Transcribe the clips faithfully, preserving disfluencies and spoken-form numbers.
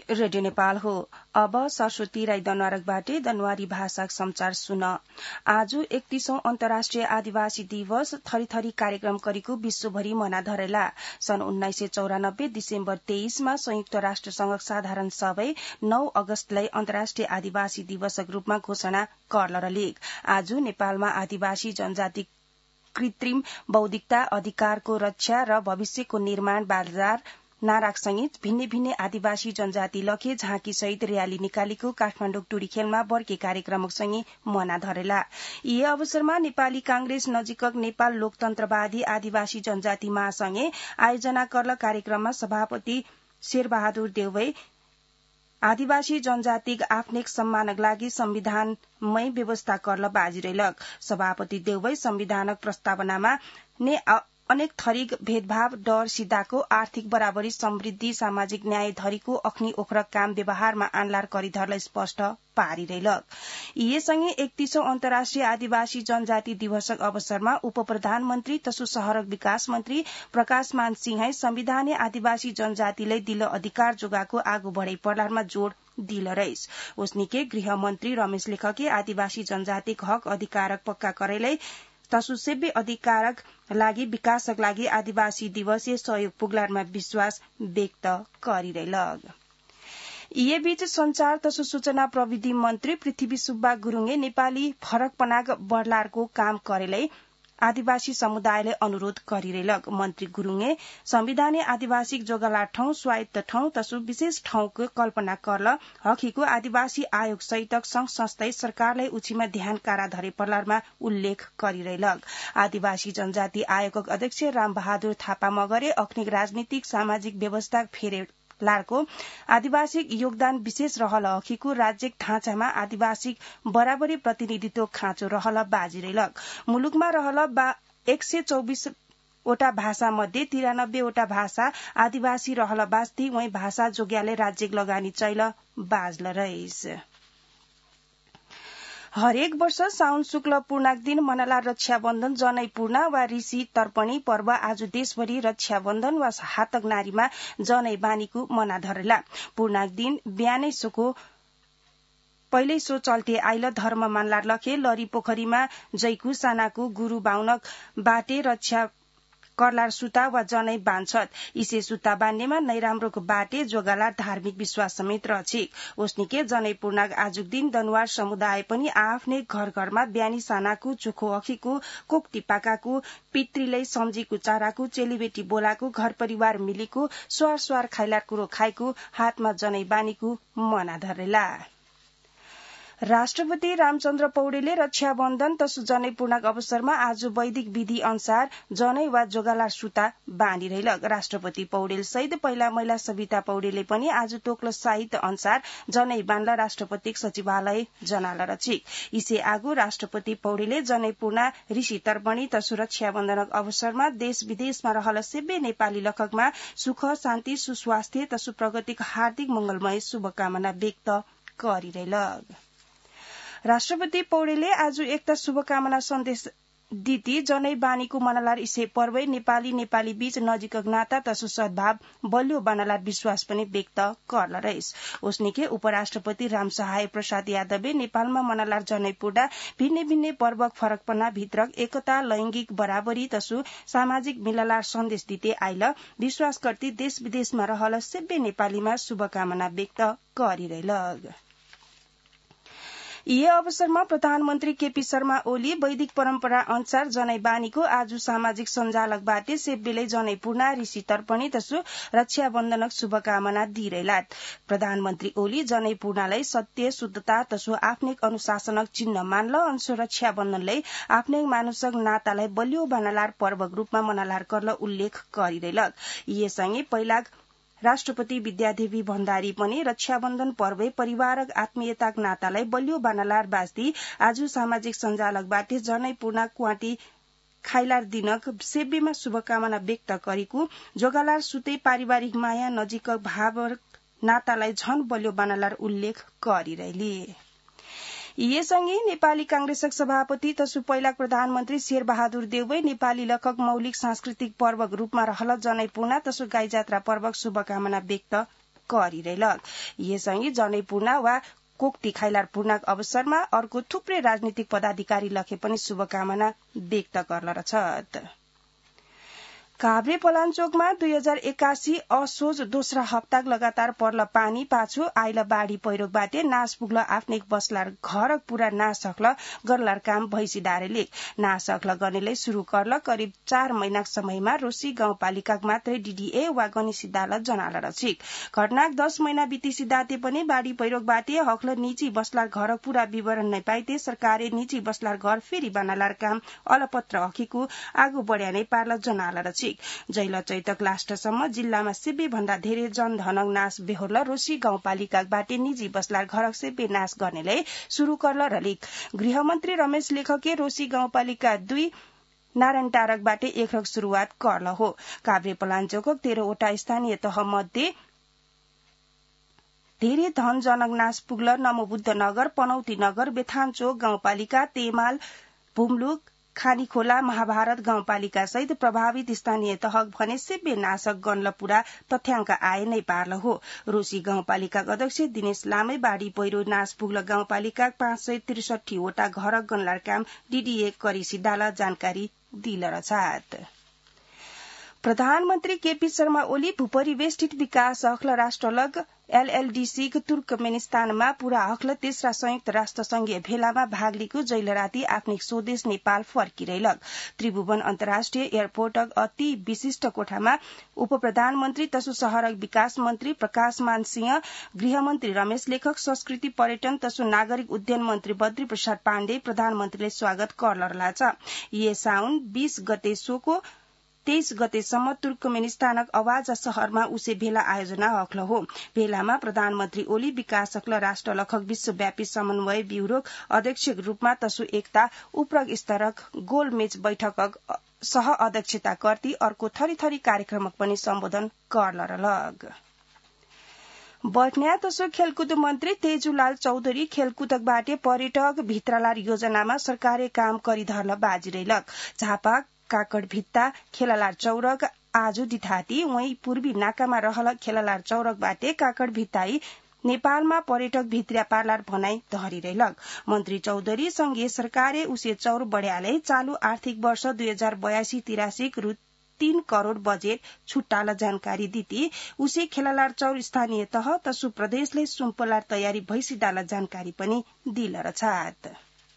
Radio Nepal हो। अब सरस्वती राई दनवारकबाटै दनवारी भाषा समाचार सुन। आज एकतीसौं अन्तर्राष्ट्रिय आदिवासी दिवस थरीथरी कार्यक्रम गरेको विश्वभरि मना धरेला। सन् उन्नाइस सय चौरानब्बे डिसेम्बर तेइसमा संयुक्त राष्ट्रसंघ साधारण सभै नौ अगस्तलाई अन्तर्राष्ट्रिय आदिवासी दिवसक रूपमा घोषणा गर्लरलेक। आज नेपालमा आदिवासी जनजाति कृत्रिम बौद्धिकता अधिकारको रक्षा र भविष्यको निर्माण बाजार नाराकसँगै भिन्नै भिन्नै आदिवासी जनजाति लखे झाँकी सहित र्याली निकालेको काठमाडौँ टुडी खेलमा बर्के कार्यक्रमसँगै मना धरेला। यी अवसरमा नेपाली कांग्रेस नजिकक नेपाल लोकतन्त्रवादी आदिवासी जनजाति महासंघले आयोजना गर्ल कार्यक्रममा सभापति शेरबहादुर देउवै आदिवासी जनजातिक आफ्नै सम्मानक लागि संविधानमै व्यवस्था गर्न बाजिरहेलक। सभापति देउवै संविधानक प्रस्तावनामा ने अनेक थरीक भेदभाव डर सिद्धाको आर्थिक बराबरी समृद्धि सामाजिक न्याय धरीको अख्नी ओखरक काम व्यवहारमा आन्लार करिधरलाई स्पष्ट पारिरहेलक। यीसँगै एकतीसौं अन्तर्राष्ट्रिय आदिवासी जनजाति दिवसक अवसरमा उप प्रधानमन्त्री तसु शहरक विकास मन्त्री प्रकाश मान सिंहै संविधानले आदिवासी जनजातिलाई दिल अधिकार जोगाको आगो बढ़ै पर्लामा जोड़ दिल रहिस। उसनिके गृह मन्त्री रमेश लेखके आदिवासी जनजातिक हक अधिकारक पक्का करैलाई तसु सेव्य अधिकारक लागि विकासक लागि आदिवासी दिवसीय सहयोग पुग्लारमा विश्वास व्यक्त गरिरहेलक। यी बीच संचार तसु सूचना प्रविधि मन्त्री पृथ्वी सुब्बा गुरुङले नेपाली फरकपनाक बढ्लारको काम करेलाई आदिवासी समुदायलाई अनुरोध गरिरहेलक। मन्त्री गुरुङले संविधानले आदिवासी जोगला ठाउँ स्वायत्त ठाउँ तसु विशेष ठाउँको कल्पना गर्ल हकीको आदिवासी आयोग सहितक संघ संस्थाई सरकारलाई उचिमा ध्यान कारा धरे पर्लारमा उल्लेख गरिरहेलक। आदिवासी जनजाति आयोगक अध्यक्ष राम बहादुर थापा मगरे अख्निक राजनीतिक सामाजिक व्यवस्था फेरे लारको आदिवासी योगदान विशेष रहल हकीको राज्य ढाँचामा आदिवासी बराबरी प्रतिनिधित्व खाँचो रहल बाजिरहेलक। मुलुकमा रहल बा एक सय चौबिस वटा भाषा मध्ये तिरानब्बे वटा भाषा आदिवासी रहल बास्ती वही भाषा जोग्याले राज्य लगानी चैल बाजल रहिस। हरेक वर्ष साउन शुक्ल पूर्णाक दिन मनला रक्षाबन्धन जनै पूर्णा वा ऋषि तर्पणी पर्व आज देशभरि रक्षाबन्धन वा हातक नारीमा जनै बानीको मना धरेला। पूर्णाक दिन बिहानै सोको पहिलै सो चल्ते आइल धर्म मानलार लखे लरी पोखरीमा जैकु सानाको गुरु बाउनक बाटे रक्षा करलार सुता वा जनै बान्छत। इसे सुता बान्नेमा नैराम्रोको बाटे जोगाला धार्मिक विश्वास समेत रछिक। उसनिके जनै पूर्णाक आजुक दिन दनुवार समुदाय पनि आफ्नै घर घरमा बिहानी सानाको चोखो अखीको कोक्ती पाकाको पितृलाई सम्झीको चाराको चेलीबेटी बोलाको घर परिवार मिलीको स्वार स्वार खाइलार कुरो खाएको हातमा जनै बानीको मना धरेला। राष्ट्रपति रामचन्द्र पौडेलले रक्षाबन्धन तसु जनै पूर्णाक अवसरमा आज वैदिक विधि अनुसार जनै वा जोगालार सुता बाँधिरहेलक। राष्ट्रपति पौडेल सहित पहिला महिला सविता पौडेलले पनि आज तोक्लो साहित्य अनुसार जनै बान्ला राष्ट्रपति सचिवालय जनाल रचिक। इसे आगो राष्ट्रपति पौडेलले जनै पूर्णा ऋषि तर्पणी तसु रक्षाबन्धनक अवसरमा देश विदेशमा रहल सेव्य नेपाली लखकमा सुख शान्ति सुस्वास्थ्य तसु प्रगतिक हार्दिक मंगलमय शुभकामना व्यक्त गरिरहेलक। राष्ट्रपति पौडेलले आज एकता शुभकामना सन्देश दिती जनै बानीको मनलार इसे पर्वै नेपाली नेपाली बीच नजिकक नाता तसु सद्भाव बलियो बनलार विश्वास पनि व्यक्त गर्ल रहिस। उसनिके उपराष्ट्रपति राम सहाय प्रसाद यादवले नेपालमा मनलार जनै पूर्णा भिन्नै भिन्नै पर्वक फरकपना भित्रक एकता लैंगिक बराबरी तसु सामाजिक मिललार सन्देश दिते आइल विश्वास गर्दै देश विदेशमा रहल सेव्य नेपालीमा शुभकामना व्यक्त गरिरहेलक। यी अवसरमा प्रधानमन्त्री केपी शर्मा ओली वैदिक परम्परा अनुसार जनै बानीको आज सामाजिक सञ्जालकबाट सेव्यले जनै पूर्णा ऋषि तर्पणी तसु रक्षाबन्धनक शुभकामना दिइरहेलात। प्रधानमन्त्री ओली जनै पूर्णालाई सत्य शुद्धता तसु आफ्नै अनुशासनक चिन्ह मानल अंश रक्षाबन्धनलाई आफ्नै मानुषक नातालाई बलियो बनलार पर्वक रूपमा मनालार गर्न उल्लेख गरिरहेलक। यीसँगै पहिला राष्ट्रपति विद्यादेवी भण्डारी पनि रक्षाबन्धन पर्वै परिवारक आत्मीयताक नातालाई बलियो बानलार बास्ती आज सामाजिक सञ्जालकबाट जनै पूर्णा क्वाटी खाइलार दिनक सेव्यमा शुभकामना व्यक्त गरेको जोगालार सुते पारिवारिक माया नजिक भाव नातालाई झन बलियो बानलार उल्लेख गरिरहेले। यससँगै नेपाली कांग्रेसक सभापति तसु पहिला प्रधानमन्त्री शेरबहादुर देउवै नेपाली लखक मौलिक सांस्कृतिक पर्वक रूपमा रहल जनै पूर्णा तसु गाई जात्रा पर्वक शुभकामना व्यक्त गरिरहेलक। यससँगै जनै पूर्णा वा कोक्ति खाइलार पूर्णाक अवसरमा अर्को थुप्रै राजनीतिक पदाधिकारी लखे पनि शुभकामना व्यक्त गर्लरछत। काभ्रे पलाञ्चोकमा दुई हजार एकासी असोज दोस्रा हप्ताक लगातार पर्ल पानी पाछु आइल बाढ़ी पहिरोकबाटे नाश पुग्ल आफ्नै बसलार घर पूरा नाश हक्ल गर्लार काम भैसिडारेले नाश हक्ल गर्नेले शुरू करल करिब चार महिना समयमा रोसी गाउँपालिकाक मात्रै डीडीए वा गणेश दाल जनाल रछिक घटनाक दस महिना बिती सिदाते पनि बाढ़ी पहिरोकबाटे हक्ल निजी बसलार घर पूरा विवरण नै पाइते सरकारले निजी बसलार घर फेरि बनालार काम अलपत्र हकीको आगो बढ़्या नै पार्ल जनाल रछिक जैल चैतक लास्टसम्म जिल्लामा सिब्बे भन्दा धेरै जनधनक नाश बेहोर्ल रोसी गाउँपालिकाबाटे निजी बसलार घरक सिब्बे नाश गर्नेलाई शुरू करल रलिक गृहमन्त्री रमेश लेखके रोसी गाउँपालिका दुई नारायण टारकबाटे एकरक शुरूआत करल हो। काभ्रे पलाञ्चोकक तेह्रवटा स्थानीय तह मध्ये धेरै धन जनक नाश पुग्ल नमोबुद्ध नगर पनौती नगर बेथानचोक गाउँपालिका तेमाल भुम्लुक खानीखोला महाभारत गाउँपालिका सहित प्रभावित स्थानीय तहक भने सिब्बे नाशक गन्ल पूरा तथ्याङ्क आए नै पार्ल हो। रोसी गाउँपालिका अध्यक्ष दिनेश लामै बाढ़ी पहिरो नाश पुग्ल गाउँपालिका पाँच सय त्रिसठीवटा घर गन्लार काम डीडीए करिसी डाल जानकारी दिल रछात। प्रधानमन्त्री केपी शर्मा ओली भूपरिवेष्टित विकास हक्ल राष्ट्रलग एलएलडीसी तुर्कमेनिस्तानमा पूरा हक्ल तेस्रा संयुक्त राष्ट्र संघीय भेलामा भाग लिएको जैल राती आफ्नै स्वदेश नेपाल फर्किरहेलक त्रिभुवन अन्तर्राष्ट्रिय एयरपोर्टक अति विशिष्ट कोठामा उप प्रधानमन्त्री तसु शहरक विकास मन्त्री प्रकाशमान सिंह गृहमन्त्री रमेश लेखक संस्कृति पर्यटन तसु नागरिक उड्डयन मन्त्री बद्री प्रसाद पाण्डे प्रधानमन्त्रीले स्वागत गर्लरला छ। ये साउन बीस गते सोको तेइस गतेसम्म तुर्कमेनिस्तानक अवाज शहरमा उसे भेला आयोजना हक्ल हो। भेलामा प्रधानमन्त्री ओली विकास हक्ल राष्ट्र लखक विश्वव्यापी समन्वय ब्यूरोक अध्यक्षक रूपमा तसु एकता उपरक स्तरक गोलमेज बैठकक सह अध्यक्षता गर्दै अर्को थरी थरी कार्यक्रमक पनि सम्बोधन गर्लरलग। बटन्या तसु खेलकुद मन्त्री तेजुलाल चौधरी खेलकुदकबाटे पर्यटक भित्रलार योजनामा सरकारले काम गरिधर्ल बाजिरहेलक झापा काकड भित्ता खेललार चौरक आज दिथाती वही पूर्वी नाकामा रहल खेललार चौरक बाटे काकड भित्ताई नेपालमा पर्यटक भित्रिया पार्लार भनाई धरिरहेलक। मन्त्री चौधरी संघीय सरकारले उसे चौर बढ़्याले चालू आर्थिक वर्ष दुई हजार बयासी तिरासी रु तीन करोड़ बजेट छुट्टाल जानकारी दिती उसे खेललार चौर स्थानीय तह तसु प्रदेशले सुम्पलार तयारी भइसिदाल जानकारी पनि दिल रछात।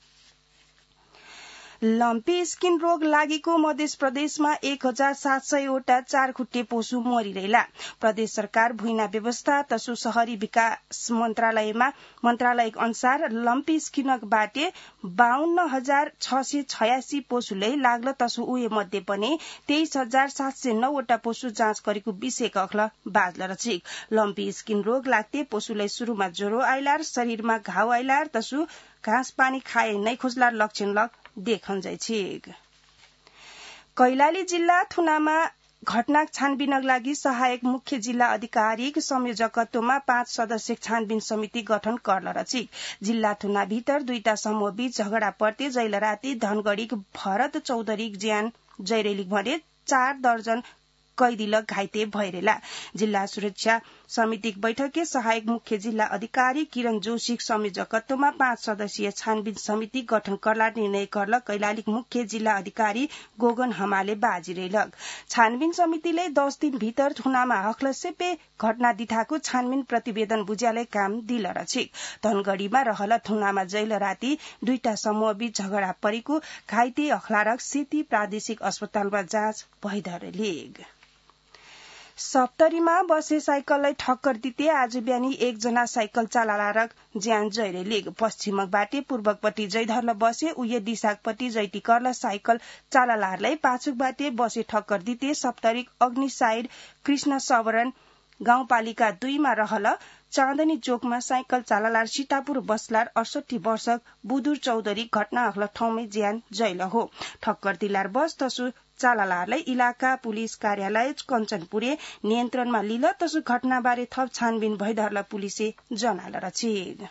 लम्पी स्किन रोग लागेको मध्य प्रदेशमा एक हजार सात सयवटा चार खुट्टे पशु मरिरहेला प्रदेश सरकार भुइँना व्यवस्था तसु शहरी विकास मन्त्रालयमा मन्त्रालयक अनुसार लम्पी स्किनक बाटे बाहन्न हजार छ सय छयासी पशुले लाग्ल तसु उहे मध्ये पनि तेइस हजार सात सय नौवटा पशु जाँच गरेको विषय कख्ल बाजल रचिक लम्पी स्किन रोग लाग्थे पशुलाई शुरूमा ज्वरो आइलार शरीरमा घाउ आइलार तसु घाँस पानी खाए नै खोज्लार लक्षण लग देखन छिक। कैलाली जिल्ला थुनामा घटना छानबिनक लागि सहायक मुख्य जिल्ला अधिकारीक संयोजकत्वमा पाँच सदस्य छानबिन समिति गठन गर्ल रचिक जिल्ला थुना भित्र दुईटा समूह बीच झगडा पर्ते जैल राती धनगढ़ीक भरत चौधरी ज्यान जयरेलिक भने चार दर्जन कैदीलक घाइते भइरेला जिल्ला सुरक्षा समितिक बैठकके सहायक मुख्य जिल्ला अधिकारी किरण जोशीक संयोजकत्वमा पाँच सदस्यीय छानबिन समिति गठन गर्ला निर्णय गर्ल कैलालीक मुख्य जिल्ला अधिकारी गोगन हमाले बाजिरहेलक छानबिन समितिले दस दिन भित्र थुनामा हक्ल सेपे घटना दिथाको छानबिन प्रतिवेदन बुझ्याले काम दिल रछिक धनगढ़ीमा रहल थुनामा जैल राती दुईटा समूह बीच झगडा परेको घाइते अखलारक सेती प्रादेशिक अस्पतालमा जाँच भइधरेलिग सप्तरीमा बसे साइकललाई ठक्कर दिते आज बिहानी एकजना साइकल चालक ज्यान जयरेलिग पश्चिमक बाटे पूर्वकपट्टि जयधर्ल बसे उये दिशाकपट्टि जैटिकर्ल साइकल चालकलाई पाछुक बाटे बसे ठक्कर दिते सप्तरी अग्नि साइड कृष्ण सवरण गाउँपालिका दुईमा रहल चाँदनी चोकमा साइकल चाललार सीतापुर बसलार अडसठी वर्षक बुदुर चौधरी घटना अग्ल ठाउँमै ज्यान जैल हो ठक्कर दिलार बस तसु चाललारलाई इलाका पुलिस कार्यालय कञ्चनपुरे नियन्त्रणमा लिल तसु घटनाबारे थप छानबिन भइधर्ल पुलिसे जनाल रछिक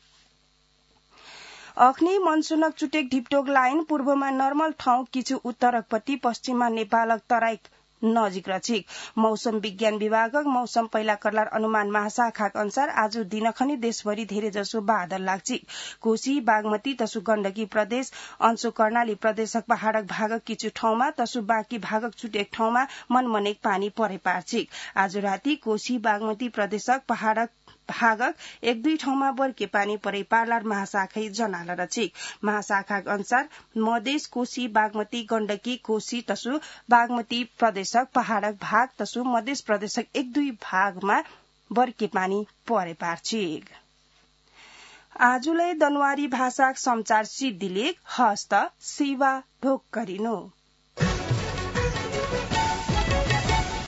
अख्नी मनसुनक चुटेक ढिप्टोक लाइन पूर्वमा नर्मल ठाउँ किछु उत्तरकपट्टि पश्चिममा नेपालक तराई नजिक रचिक मौसम विज्ञान विभागक मौसम पहिला करलार अनुमान महाशाखाक अनुसार आज दिनखनी देशभरि धेरै जसो बादल लाग्चिक कोशी बागमती तसु गण्डकी प्रदेश अंशु कर्णाली प्रदेशक पहाड़क भागक किचु ठाउँमा तसु बाँकी भागक छुटेक ठाउँमा मनमनेक पानी परे पार्चिक आज राति कोशी बागमती प्रदेशक पहाड़क भागक एक दुई ठाउँमा बर्के पानी परे पार्लार महाशाखै जनाल रचिक महाशाखाक अनुसार मधेस कोशी बागमती गण्डकी कोशी तसु बागमती प्रदेशक पहाड़क भाग तसु मधेस प्रदेशक एक दुई भागमा बर्के पानी परे पार्चिक आजुलाई दनवारी भाषाक समाचार सिद्धिलेख हस्त सेवा ढोक गरिनु।